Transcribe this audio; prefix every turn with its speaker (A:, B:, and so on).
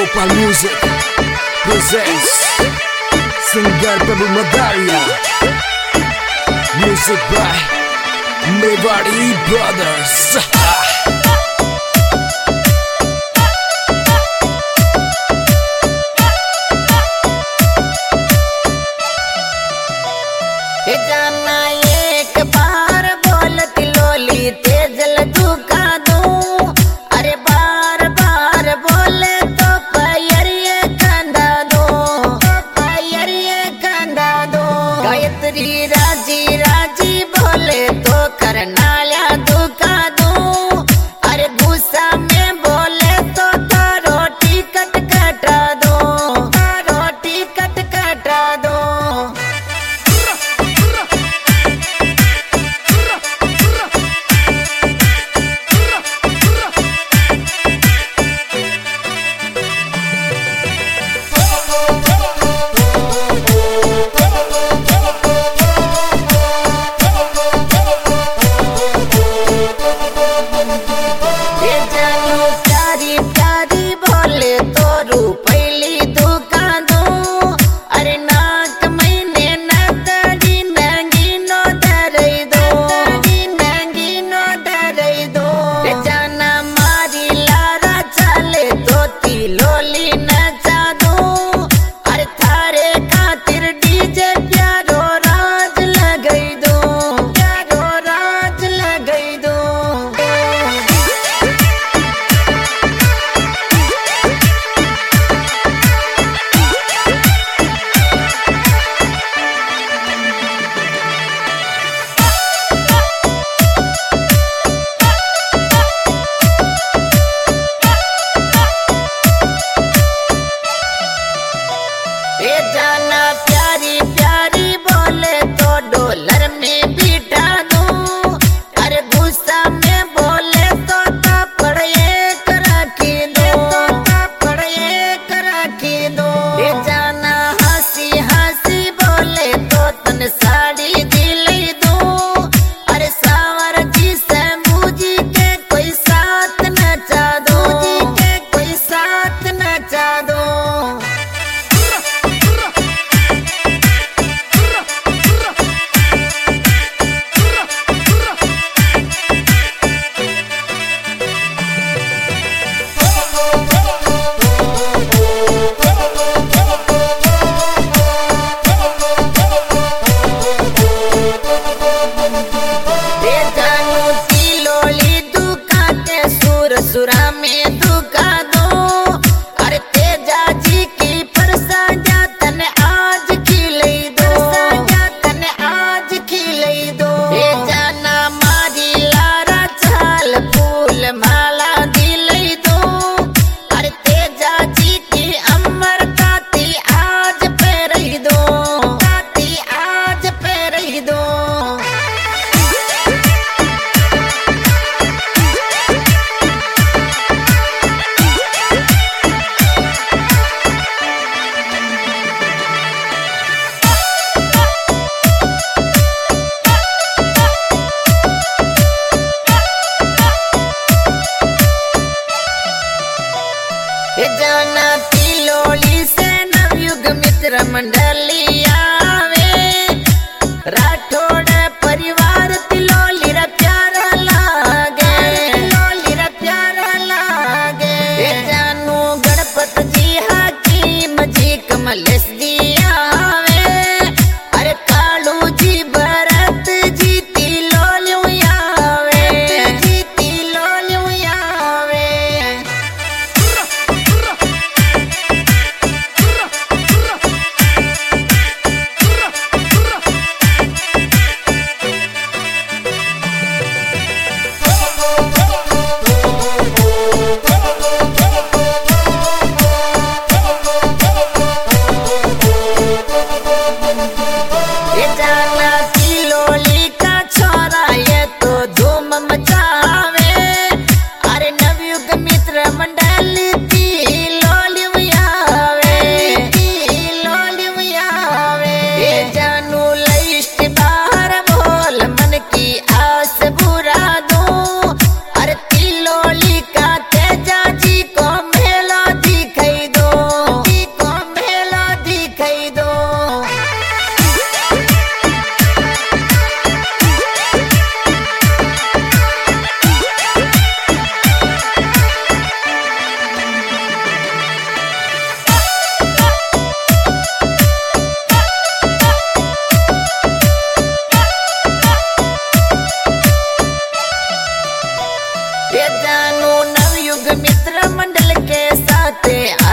A: Gopal Music presents Singer Prabhu Madaria. Music by Mewari Brothers.
B: जाना एक बार बोलती लोली तेजल दुखा दूं, अरे बार बार बोले तो पैरिये कंधा दो, पैरिये कंधा दो। गायत्री राजी राजी बोले तो करनाल्या दुखा दूं, अरे गुस्सा में बोले तो रोटी कट कटा दो, रोटी कट कटा दो। प्यारी प्यारी बोले तो रूपैली दुखा दूं, अरे नाक महीने नदी नंगी नो धरई दो, नंगी नो धरई दो। जाना मारी लारा चले तो तिलोली नचा दूं, अरे थारे खातिर डीजे प्यारो राज लगई दो, प्यारो राज लगई दो। जाना प्यारी प्यारी बोले तो डॉलर में बिठा दूं, अरे गुस्सा में बोले तो थप्पड़ एक रखी दो, थप्पड़ एक रखी दो। जाना हंसी हंसी बोले तो तन साड़ी दिलाई दूं, अरे सावर जी से मुझी के कोई साथ नचा दो, के कोई साथ नचा दो। सुरा में दुखा दो, अरे तेजा जी की प्रसाद तन आज खिलई दो, तन आज खिलई दो। जाना मारी लारा चाल फूल माला दिलई दो, अरे तेजा जी की अमर काती आज पेरई दो, काती आज पेरई दो। जाना तिलोली से नवयुग मित्र मंडली आवे, राठौड़ परिवार तिलोली रा प्यारा लागे, तिलोली रा प्यारा लागे। जानू गणपत जी हाकिम जी कमलेश जी आवे, अरे कालू जी भरत जी तिलोली आवे, जी तिलोली आवे। मंडल के साथ